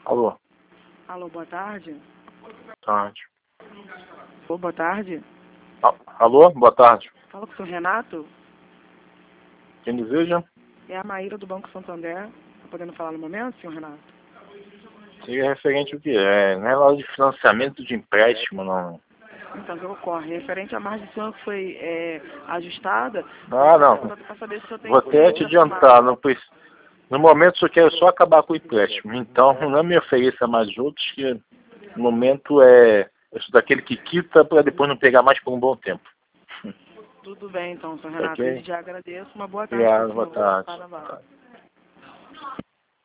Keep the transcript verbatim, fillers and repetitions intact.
Alô? Alô, boa tarde. Tarde. Ô, boa tarde. A- Alô? Boa tarde. Fala com o senhor Renato. Quem deseja? É a Maíra do Banco Santander. Tá podendo falar no momento, senhor Renato? Seria referente ao que é? Não é hora de financiamento de empréstimo, não. Então, o que ocorre? Referente à margem do senhor que foi é, ajustada, Ah, não. para saber se o senhor tem Vou até te interesse nessa adiantar. margem. Não preciso. No momento, só quero só acabar com o empréstimo. Então, não me ofereça mais outros, que no momento é... Eu sou daquele que quita para depois não pegar mais por um bom tempo. Tudo bem, então, senhor Renato. Ok? Eu já agradeço. Uma boa tarde para Obrigado, o boa senhor. tarde. Carnaval.